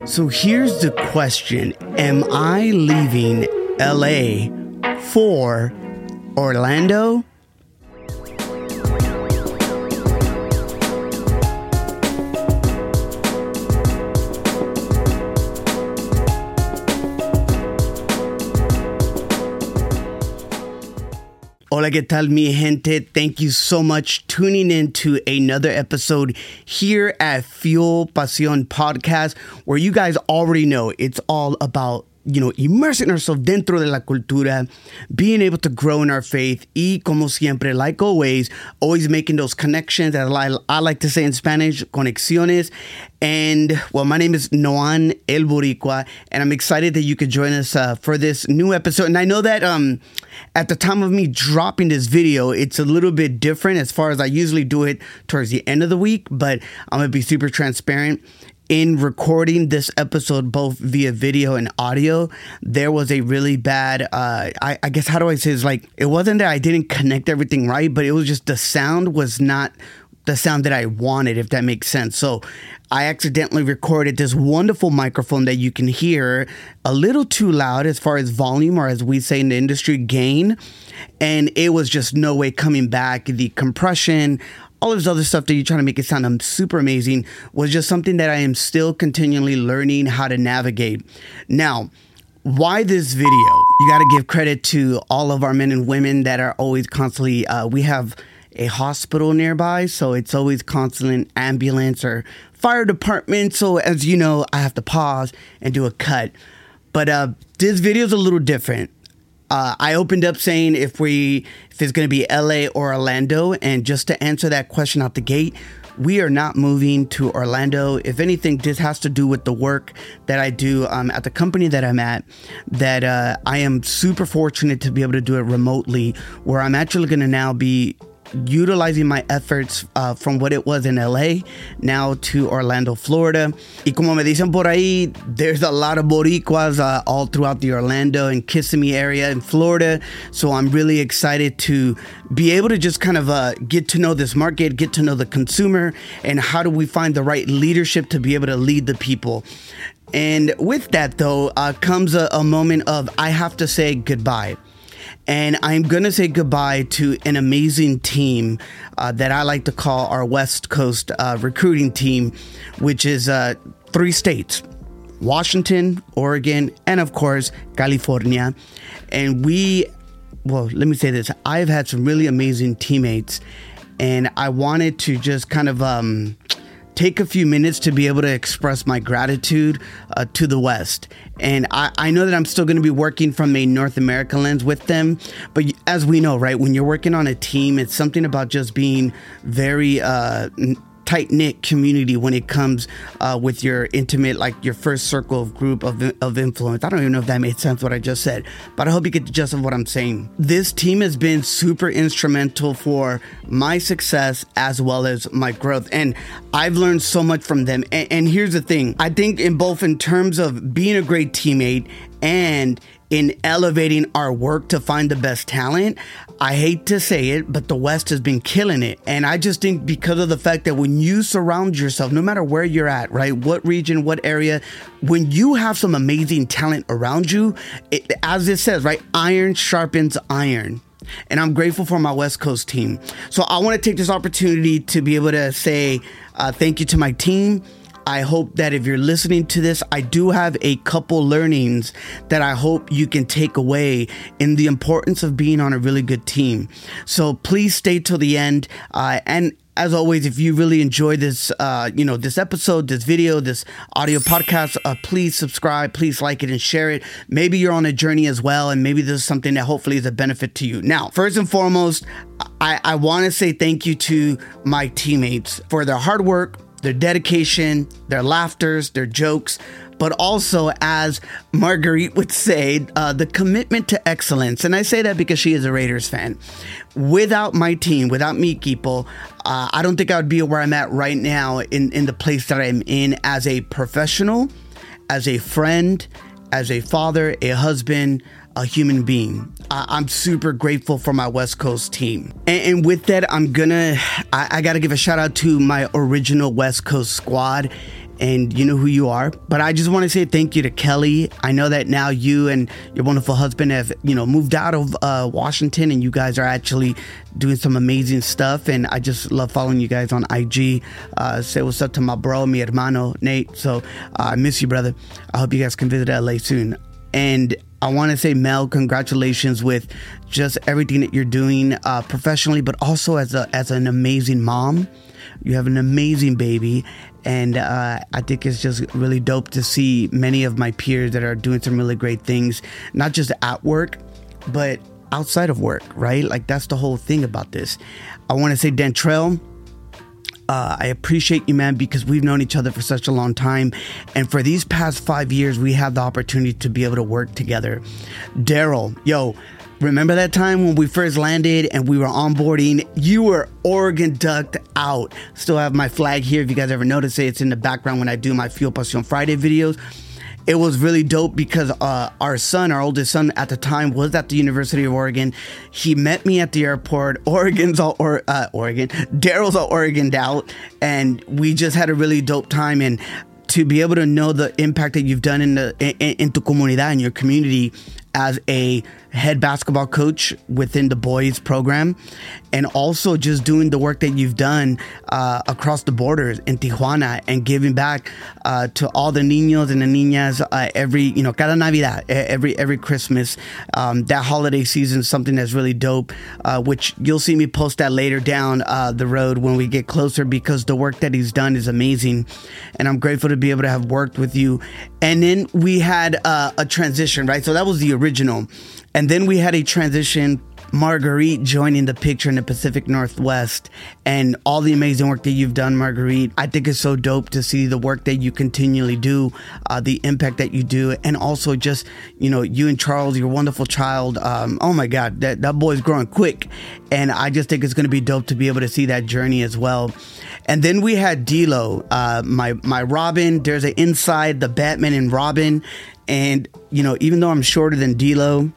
So here's the question. Am I leaving LA for Orlando? Hola, ¿qué tal, mi gente? Thank you so much tuning in to another episode here at Fuel Pasión Podcast, where you guys already know it's all about, immersing ourselves dentro de la cultura, being able to grow in our faith, y como siempre, like always making those connections, as I like to say in Spanish, conexiones. And, well, my name is Noan El Boricua, and I'm excited that you could join us for this new episode. And I know that at the time of me dropping this video, it's a little bit different as far as I usually do it towards the end of the week, but I'm going to be super transparent. In recording this episode, both via video and audio, there was a really bad, I guess, how do I say this? Like, it wasn't that I didn't connect everything right, but it was just the sound was not the sound that I wanted, if that makes sense. So I accidentally recorded this wonderful microphone that you can hear a little too loud as far as volume, or as we say in the industry, gain. And it was just no way coming back. The compression, all of this other stuff that you're trying to make it sound super amazing was just something that I am still continually learning how to navigate. Now, why this video? You got to give credit to all of our men and women that are always constantly, we have a hospital nearby, so it's always constant ambulance or fire department. So as you know, I have to pause and do a cut. But this video is a little different. I opened up saying if it's going to be LA or Orlando, and just to answer that question out the gate, we are not moving to Orlando. If anything, this has to do with the work that I do at the company that I'm at, that I am super fortunate to be able to do it remotely, where I'm actually going to now be utilizing my efforts from what it was in LA now to Orlando, Florida. Y como me dicen por ahí, there's a lot of Boricuas all throughout the Orlando and Kissimmee area in Florida. So I'm really excited to be able to just kind of get to know this market, get to know the consumer, and how do we find the right leadership to be able to lead the people. And with that, though, comes a moment of I have to say goodbye. And I'm going to say goodbye to an amazing team that I like to call our West Coast recruiting team, which is 3 states: Washington, Oregon, and of course, California. And let me say this. I've had some really amazing teammates, and I wanted to just kind of take a few minutes to be able to express my gratitude to the West. And I know that I'm still going to be working from a North American lens with them. But as we know, right, when you're working on a team, it's something about just being very tight-knit community when it comes with your intimate, like your first circle of group of influence. I don't even know if that made sense what I just said, but I hope you get the gist of what I'm saying. This team has been super instrumental for my success as well as my growth, and I've learned so much from them. And here's the thing. I think in terms of being a great teammate and in elevating our work to find the best talent, I hate to say it, but the West has been killing it. And I just think because of the fact that when you surround yourself, no matter where you're at, right, what region, what area, when you have some amazing talent around you, as it says, right, iron sharpens iron. And I'm grateful for my West Coast team. So I want to take this opportunity to be able to say thank you to my team. I hope that if you're listening to this, I do have a couple learnings that I hope you can take away in the importance of being on a really good team. So please stay till the end. And as always, if you really enjoy this, this episode, this video, this audio podcast, please subscribe, please like it and share it. Maybe you're on a journey as well, and maybe this is something that hopefully is a benefit to you. Now, first and foremost, I want to say thank you to my teammates for their hard work, their dedication, their laughters, their jokes, but also, as Marguerite would say, the commitment to excellence. And I say that because she is a Raiders fan. Without my team, without mi equipo, I don't think I would be where I'm at right now in the place that I'm in as a professional, as a friend, as a father, a husband, a human being. I'm super grateful for my West Coast team. And with that, I got to give a shout out to my original West Coast squad. and you know who you are. But I just want to say thank you to Kelly. I know that now you and your wonderful husband have, moved out of Washington, and you guys are actually doing some amazing stuff. And I just love following you guys on IG. Say what's up to my bro, mi hermano, Nate. So I miss you, brother. I hope you guys can visit LA soon. And I want to say, Mel, congratulations with just everything that you're doing professionally, but also as an amazing mom. You have an amazing baby, and I think it's just really dope to see many of my peers that are doing some really great things, not just at work, but outside of work, right? Like, that's the whole thing about this. I want to say, Dantrell, I appreciate you, man, because we've known each other for such a long time. And for these past 5 years, we have the opportunity to be able to work together. Daryl, yo, remember that time when we first landed and we were onboarding? You were Oregon ducked out. Still have my flag here. If you guys ever notice it, it's in the background when I do my Fuel Pasión Friday videos. It was really dope because our oldest son at the time, was at the University of Oregon. He met me at the airport. Daryl's all Oregoned out, and we just had a really dope time. And to be able to know the impact that you've done in tu comunidad, in your community, as a head basketball coach within the boys program, and also just doing the work that you've done across the borders in Tijuana and giving back to all the niños and the niñas every cada Navidad, every Christmas. That holiday season is something that's really dope, which you'll see me post that later down the road when we get closer, because the work that he's done is amazing, and I'm grateful to be able to have worked with you. And then we had a transition, right? So that was the original. And then we had a transition, Marguerite joining the picture in the Pacific Northwest, and all the amazing work that you've done, Marguerite. I think it's so dope to see the work that you continually do, the impact that you do, and also just, you and Charles, your wonderful child. Oh my God, that boy's growing quick. And I just think it's going to be dope to be able to see that journey as well. And then we had D'Lo, my Robin. There's an inside, the Batman and Robin. And, even though I'm shorter than D'Lo,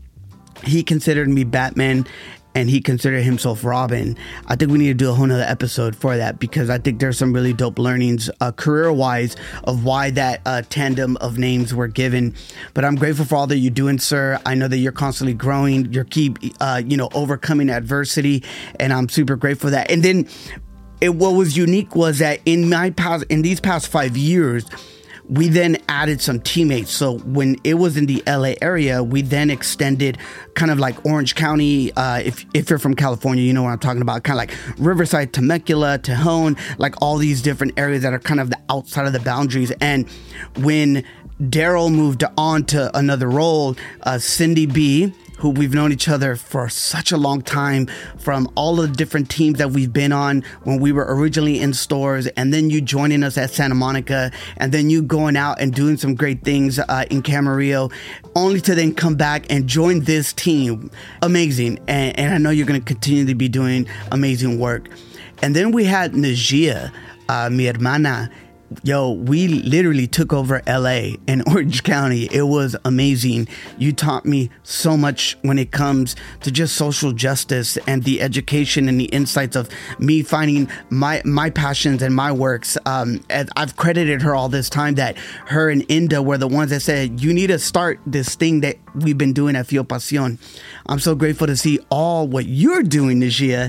he considered me Batman and he considered himself Robin. I think we need to do a whole nother episode for that, because I think there's some really dope learnings career-wise of why that tandem of names were given. But I'm grateful for all that you're doing, sir. I know that you're constantly growing. You keep, overcoming adversity, and I'm super grateful for that. And then what was unique was that in these past 5 years, we then added some teammates. So when it was in the LA area, we then extended kind of like Orange County. If you're from California, you know what I'm talking about. Kind of like Riverside, Temecula, Tejon, like all these different areas that are kind of the outside of the boundaries. And when Daryl moved on to another role, Cindy B, who we've known each other for such a long time, from all of the different teams that we've been on when we were originally in stores, and then you joining us at Santa Monica, and then you going out and doing some great things in Camarillo, only to then come back and join this team. Amazing. And I know you're going to continue to be doing amazing work. And then we had Najia, mi hermana. Yo, we literally took over LA and Orange County. It was amazing. You taught me so much when it comes to just social justice and the education and the insights of me finding my passions and my works. I've credited her all this time that her and Inda were the ones that said, you need to start this thing that we've been doing at Fuel Pasión. I'm so grateful to see all what you're doing, Najia.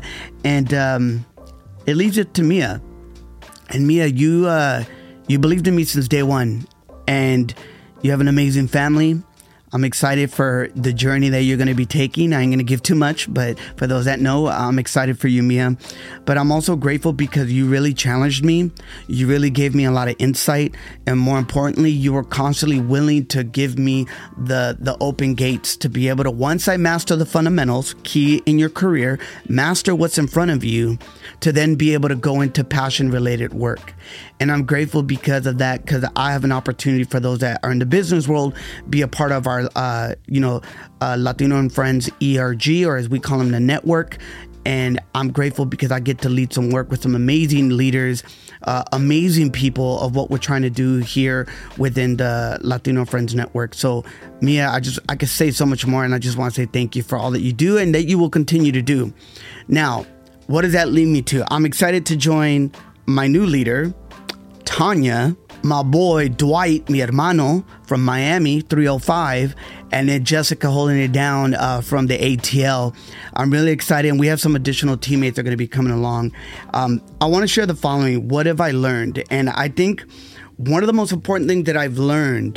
And it leaves it to Mia. And Mia, you believed in me since day one, and you have an amazing family. I'm excited for the journey that you're going to be taking. I ain't going to give too much, but for those that know, I'm excited for you, Mia. But I'm also grateful because you really challenged me. You really gave me a lot of insight. And more importantly, you were constantly willing to give me the open gates to be able to, once I master the fundamentals, key in your career, master what's in front of you, to then be able to go into passion-related work. And I'm grateful because of that, because I have an opportunity for those that are in the business world, be a part of our, Latino and Friends ERG, or as we call them, the network. And I'm grateful because I get to lead some work with some amazing leaders, amazing people of what we're trying to do here within the Latino Friends Network. So, Mia, I could say so much more, and I just want to say thank you for all that you do and that you will continue to do. Now, what does that lead me to? I'm excited to join my new leader, Tanya. my boy Dwight, mi hermano, from Miami, 305, and then Jessica holding it down from the ATL. I'm really excited, and we have some additional teammates that are going to be coming along. I want to share the following. What have I learned? And I think one of the most important things that I've learned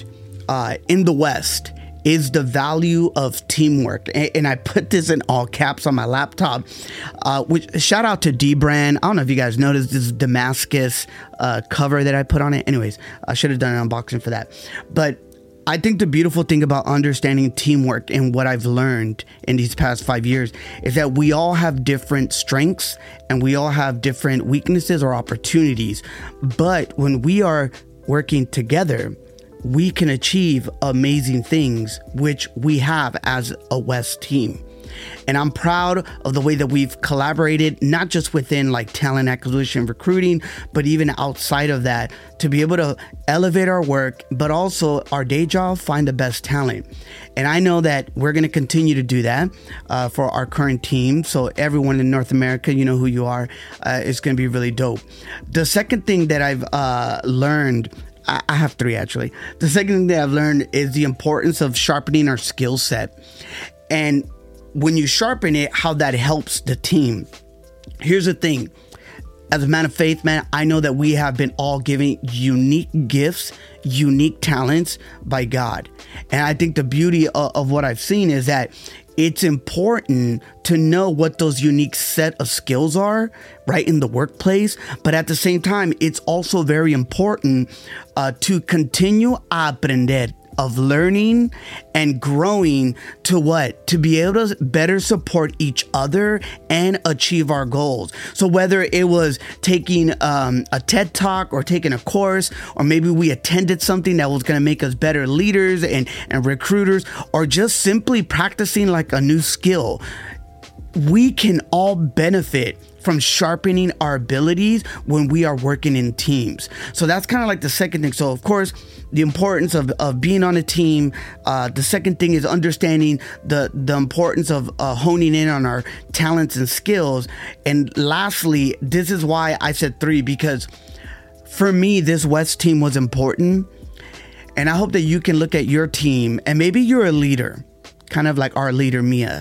in the West is the value of teamwork. And I put this in all caps on my laptop, which shout out to D-Brand. I don't know if you guys noticed this Damascus cover that I put on it. Anyways, I should have done an unboxing for that. But I think the beautiful thing about understanding teamwork and what I've learned in these past 5 years is that we all have different strengths and we all have different weaknesses or opportunities. But when we are working together, we can achieve amazing things, which we have as a West team. And I'm proud of the way that we've collaborated, not just within like talent acquisition, recruiting, but even outside of that, to be able to elevate our work, but also our day job, find the best talent. And I know that we're going to continue to do that for our current team. So everyone in North America, you know who you are, it's going to be really dope. The second thing that I've learned, I have three actually. The second thing that I've learned is the importance of sharpening our skill set. And when you sharpen it, how that helps the team. Here's the thing. As a man of faith, man, I know that we have been all given unique gifts, unique talents by God. And I think the beauty of what I've seen is that it's important to know what those unique set of skills are, right, in the workplace. But at the same time, it's also very important to continue a aprender, of learning and growing to what? To be able to better support each other and achieve our goals. So whether it was taking a TED Talk or taking a course, or maybe we attended something that was going to make us better leaders and recruiters, or just simply practicing like a new skill, we can all benefit from sharpening our abilities when we are working in teams. So that's kind of like the second thing. So of course, the importance of being on a team. The second thing is understanding the importance of honing in on our talents and skills. And lastly, this is why I said three, because for me, this West team was important. And I hope that you can look at your team, and maybe you're a leader, kind of like our leader, Mia.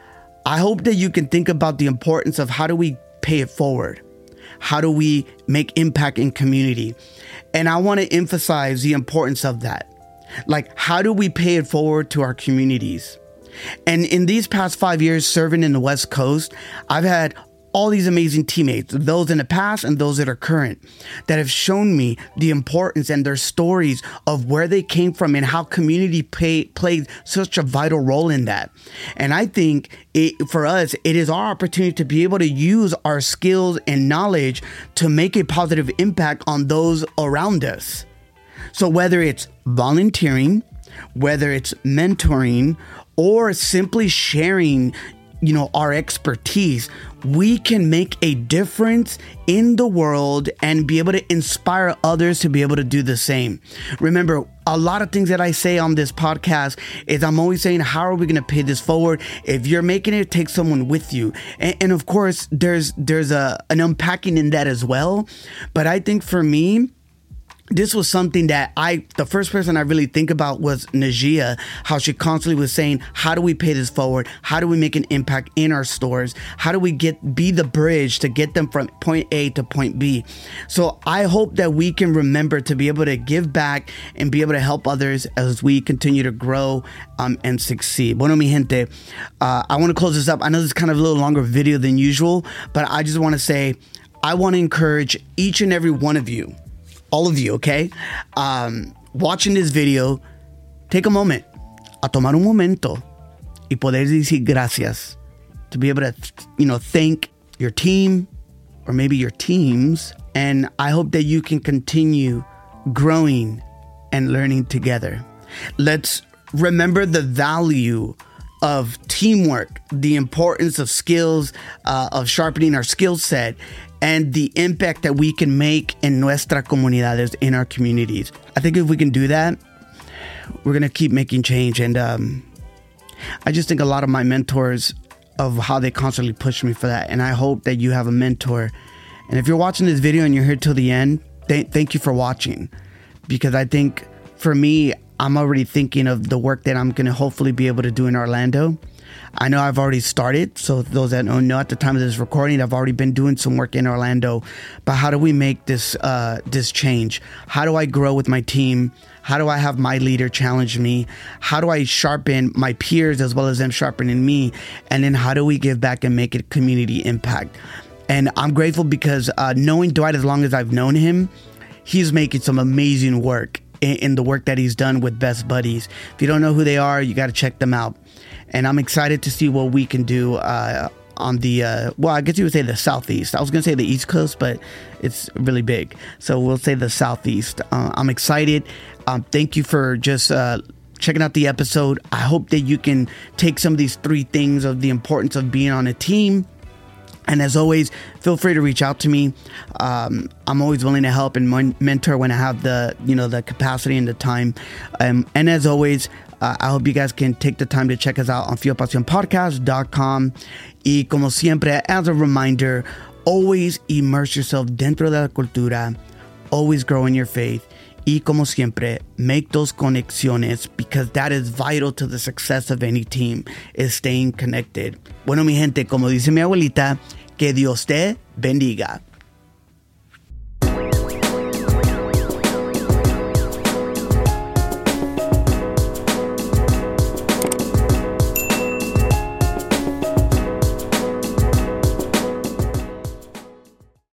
I hope that you can think about the importance of how do we pay it forward? How do we make impact in community? And I want to emphasize the importance of that. Like, how do we pay it forward to our communities? And in these past 5 years serving in the West Coast, I've had all these amazing teammates, those in the past and those that are current, that have shown me the importance and their stories of where they came from and how community played such a vital role in that. And I think for us, it is our opportunity to be able to use our skills and knowledge to make a positive impact on those around us. So whether it's volunteering, whether it's mentoring, or simply sharing, our expertise, we can make a difference in the world and be able to inspire others to be able to do the same. Remember, a lot of things that I say on this podcast is I'm always saying, how are we going to pay this forward? If you're making it, take someone with you. And of course, there's an unpacking in that as well. But I think for me, this was something that the first person I really think about was Najia, how she constantly was saying, how do we pay this forward? How do we make an impact in our stores? How do we be the bridge to get them from point A to point B? So I hope that we can remember to be able to give back and be able to help others as we continue to grow and succeed. Bueno, mi gente, I want to close this up. I know this is kind of a little longer video than usual, but I just want to say, I want to encourage each and every one of you, all of you, okay? Watching this video, take a moment, a tomar un momento y poder decir gracias, to be able to, thank your team or maybe your teams. And I hope that you can continue growing and learning together. Let's remember the value of teamwork, the importance of skills, of sharpening our skill set, and the impact that we can make in nuestra comunidades, in our communities. I think if we can do that, we're going to keep making change. And I just think a lot of my mentors, of how they constantly push me for that. And I hope that you have a mentor. And if you're watching this video and you're here till the end, thank you for watching. because I think for me, I'm already thinking of the work that I'm going to hopefully be able to do in Orlando. I know I've already started. So those that don't know, at the time of this recording, I've already been doing some work in Orlando. But how do we make this change? How do I grow with my team? How do I have my leader challenge me? How do I sharpen my peers as well as them sharpening me? And then how do we give back and make a community impact? And I'm grateful because knowing Dwight as long as I've known him, he's making some amazing work in the work that he's done with Best Buddies. If you don't know who they are, you got to check them out. And I'm excited to see what we can do on the, well, I guess you would say the Southeast. I was going to say the East Coast, but it's really big. So we'll say the Southeast. I'm excited. Thank you for just checking out the episode. I hope that you can take some of these 3 things of the importance of being on a team. And as always, feel free to reach out to me. I'm always willing to help and mentor when I have the capacity and the time. And as always, I hope you guys can take the time to check us out on fuelpasionpodcast.com. Y como siempre, as a reminder, always immerse yourself dentro de la cultura. Always grow in your faith. Y como siempre, make those conexiones, because that is vital to the success of any team, is staying connected. Bueno, mi gente, como dice mi abuelita, que Dios te bendiga.